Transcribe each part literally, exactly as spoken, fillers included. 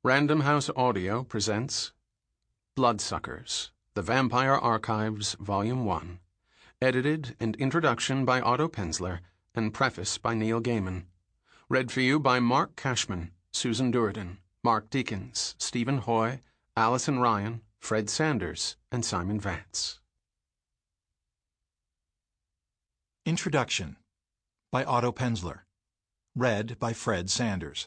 Random House Audio presents Bloodsuckers, The Vampire Archives, Volume one, edited and introduction by Otto Penzler, and preface by Neil Gaiman. Read for you by Mark Cashman, Susan Durden, Mark Deakins, Stephen Hoy, Allison Ryan, Fred Sanders, and Simon Vance. Introduction by Otto Penzler. Read by Fred Sanders.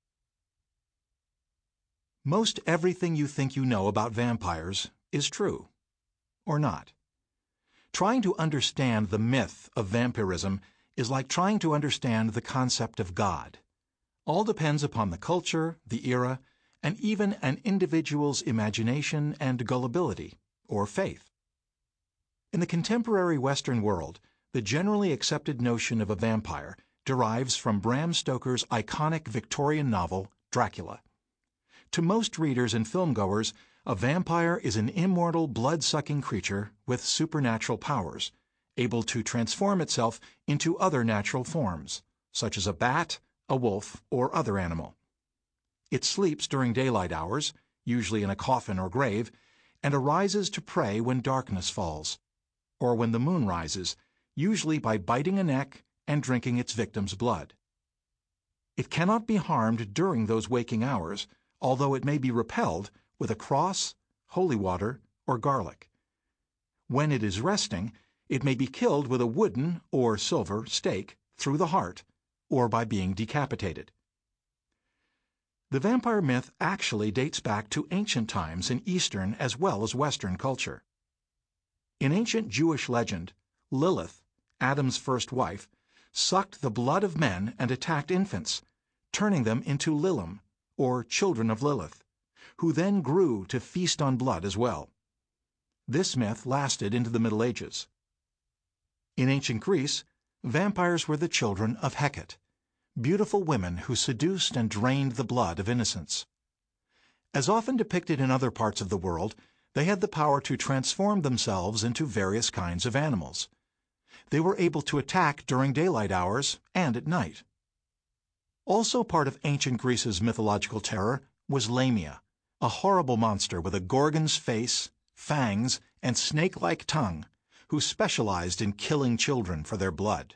Most everything you think you know about vampires is true, or not. Trying to understand the myth of vampirism is like trying to understand the concept of God. All depends upon the culture, the era, and even an individual's imagination and gullibility, or faith. In the contemporary Western world, the generally accepted notion of a vampire derives from Bram Stoker's iconic Victorian novel, Dracula. To most readers and filmgoers, a vampire is an immortal, blood-sucking creature with supernatural powers, able to transform itself into other natural forms, such as a bat, a wolf, or other animal. It sleeps during daylight hours, usually in a coffin or grave, and arises to prey when darkness falls, or when the moon rises, usually by biting a neck and drinking its victim's blood. It cannot be harmed during those waking hours, although it may be repelled with a cross, holy water, or garlic. When it is resting, it may be killed with a wooden or silver stake through the heart, or by being decapitated. The vampire myth actually dates back to ancient times in Eastern as well as Western culture. In ancient Jewish legend, Lilith, Adam's first wife, sucked the blood of men and attacked infants, turning them into Lilim, or children of Lilith, who then grew to feast on blood as well. This myth lasted into the Middle Ages. In ancient Greece, vampires were the children of Hecate, beautiful women who seduced and drained the blood of innocents. As often depicted in other parts of the world, they had the power to transform themselves into various kinds of animals. They were able to attack during daylight hours and at night. Also part of ancient Greece's mythological terror was Lamia, a horrible monster with a gorgon's face, fangs, and snake-like tongue, who specialized in killing children for their blood.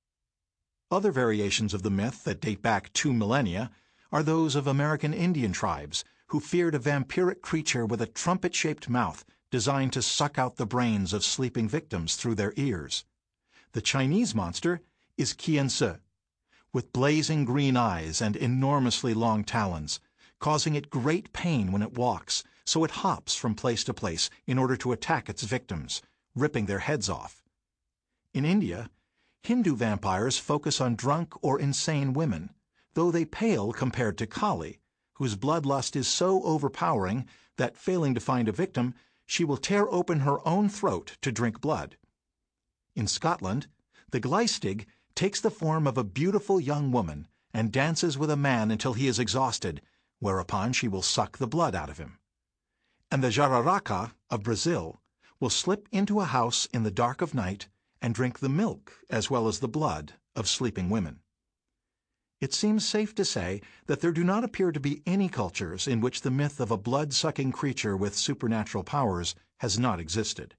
Other variations of the myth that date back two millennia are those of American Indian tribes, who feared a vampiric creature with a trumpet-shaped mouth designed to suck out the brains of sleeping victims through their ears. The Chinese monster is Qiansi, with blazing green eyes and enormously long talons, causing it great pain when it walks, so it hops from place to place in order to attack its victims, ripping their heads off. In India, Hindu vampires focus on drunk or insane women, though they pale compared to Kali, whose bloodlust is so overpowering that, failing to find a victim, she will tear open her own throat to drink blood. In Scotland, the Gleistig takes the form of a beautiful young woman and dances with a man until he is exhausted, whereupon she will suck the blood out of him. And the Jararaca of Brazil will slip into a house in the dark of night and drink the milk as well as the blood of sleeping women. It seems safe to say that there do not appear to be any cultures in which the myth of a blood-sucking creature with supernatural powers has not existed.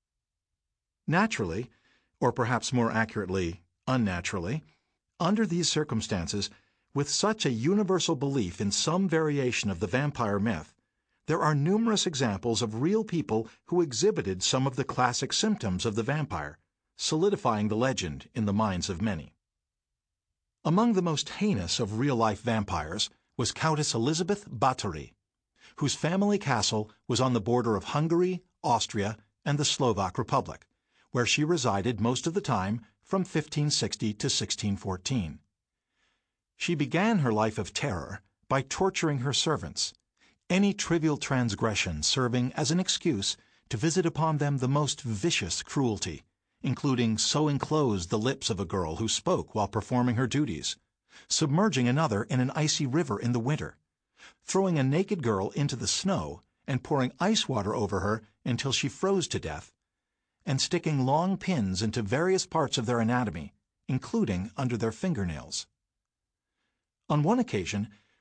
Naturally, or perhaps more accurately, unnaturally, under these circumstances, with such a universal belief in some variation of the vampire myth, there are numerous examples of real people who exhibited some of the classic symptoms of the vampire, solidifying the legend in the minds of many. Among the most heinous of real-life vampires was Countess Elizabeth Bathory, whose family castle was on the border of Hungary, Austria, and the Slovak Republic, where she resided most of the time from fifteen sixty to sixteen fourteen. She began her life of terror by torturing her servants, any trivial transgression serving as an excuse to visit upon them the most vicious cruelty, including sewing closed the lips of a girl who spoke while performing her duties, submerging another in an icy river in the winter, throwing a naked girl into the snow and pouring ice water over her until she froze to death, and sticking long pins into various parts of their anatomy, including under their fingernails. On one occasion,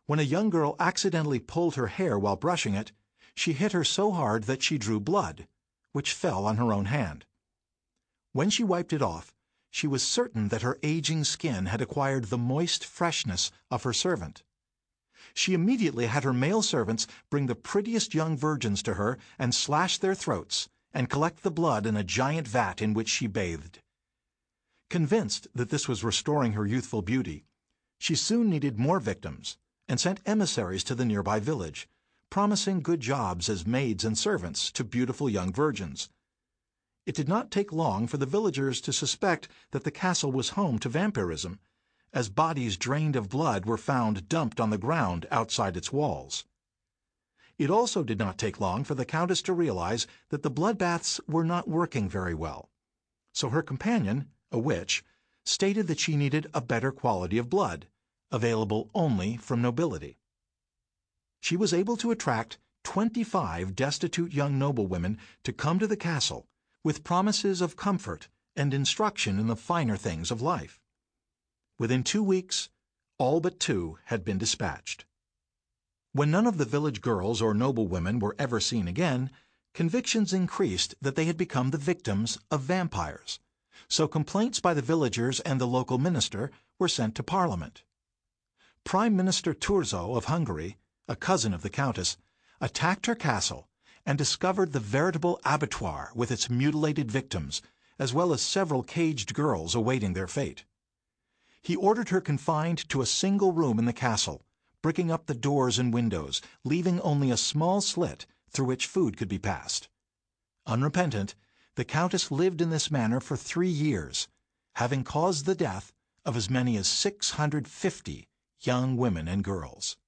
When a young girl accidentally pulled her hair while brushing it, she hit her so hard that she drew blood, which fell on her own hand. When she wiped it off, she was certain that her aging skin had acquired the moist freshness of her servant. She immediately had her male servants bring the prettiest young virgins to her and slash their throats and collect the blood in a giant vat in which she bathed. Convinced that this was restoring her youthful beauty, she soon needed more victims and sent emissaries to the nearby village, promising good jobs as maids and servants to beautiful young virgins. It did not take long for the villagers to suspect that the castle was home to vampirism, as bodies drained of blood were found dumped on the ground outside its walls. It also did not take long for the Countess to realize that the bloodbaths were not working very well, so her companion, a witch, stated that she needed a better quality of blood, available only from nobility. She was able to attract twenty-five destitute young noblewomen to come to the castle with promises of comfort and instruction in the finer things of life. Within two weeks, all but two had been dispatched. When none of the village girls or noblewomen were ever seen again, convictions increased that they had become the victims of vampires, so complaints by the villagers and the local minister were sent to Parliament. Prime Minister Thurzo of Hungary, a cousin of the Countess, attacked her castle and discovered the veritable abattoir with its mutilated victims, as well as several caged girls awaiting their fate. He ordered her confined to a single room in the castle, bricking up the doors and windows, leaving only a small slit through which food could be passed. Unrepentant, the Countess lived in this manner for three years, having caused the death of as many as six hundred fifty young women and girls.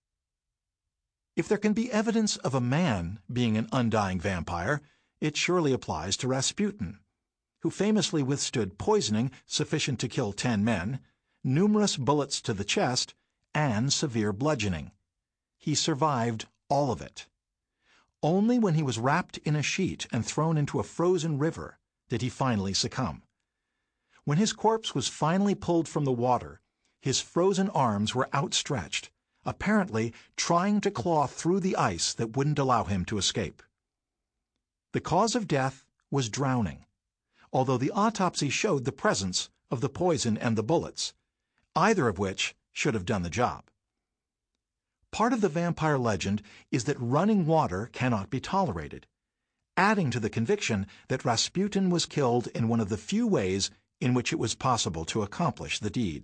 If there can be evidence of a man being an undying vampire, it surely applies to Rasputin, who famously withstood poisoning sufficient to kill ten men, numerous bullets to the chest, and severe bludgeoning. He survived all of it. Only when he was wrapped in a sheet and thrown into a frozen river did he finally succumb. When his corpse was finally pulled from the water, his frozen arms were outstretched, apparently trying to claw through the ice that wouldn't allow him to escape. The cause of death was drowning, although the autopsy showed the presence of the poison and the bullets, either of which should have done the job. Part of the vampire legend is that running water cannot be tolerated, adding to the conviction that Rasputin was killed in one of the few ways in which it was possible to accomplish the deed.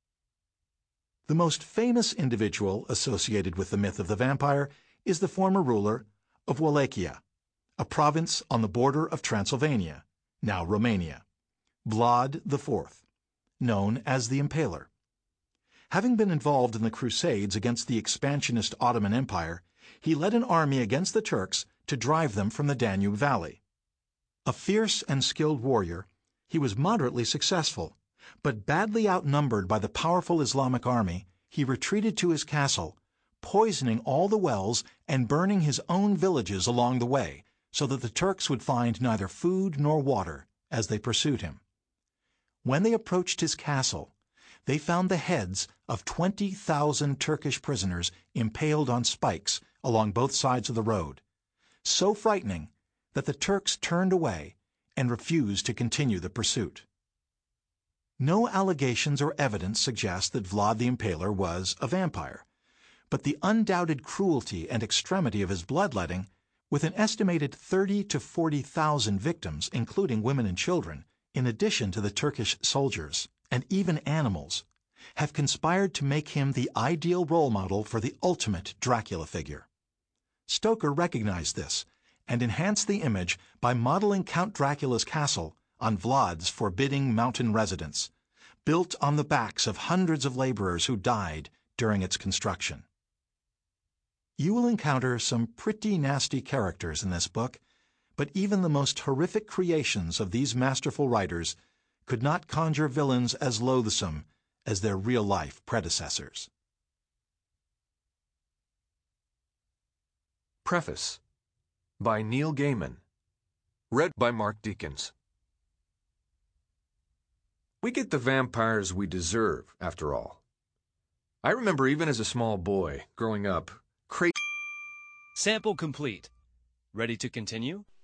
The most famous individual associated with the myth of the vampire is the former ruler of Wallachia, a province on the border of Transylvania, now Romania, Vlad the Fourth, known as the Impaler. Having been involved in the Crusades against the expansionist Ottoman Empire, he led an army against the Turks to drive them from the Danube Valley. A fierce and skilled warrior, he was moderately successful, but badly outnumbered by the powerful Islamic army, he retreated to his castle, poisoning all the wells and burning his own villages along the way, so that the Turks would find neither food nor water as they pursued him. When they approached his castle, they found the heads of twenty thousand Turkish prisoners impaled on spikes along both sides of the road, so frightening that the Turks turned away and refused to continue the pursuit. No allegations or evidence suggest that Vlad the Impaler was a vampire, but the undoubted cruelty and extremity of his bloodletting, with an estimated thirty to forty thousand victims, including women and children, in addition to the Turkish soldiers, and even animals, have conspired to make him the ideal role model for the ultimate Dracula figure. Stoker recognized this and enhanced the image by modeling Count Dracula's castle on Vlad's forbidding mountain residence, built on the backs of hundreds of laborers who died during its construction. You will encounter some pretty nasty characters in this book, but even the most horrific creations of these masterful writers could not conjure villains as loathsome as their real-life predecessors. Preface by Neil Gaiman. Read by Mark Deakins. We get the vampires we deserve, after all. I remember even as a small boy, growing up, cra- Sample complete. Ready to continue?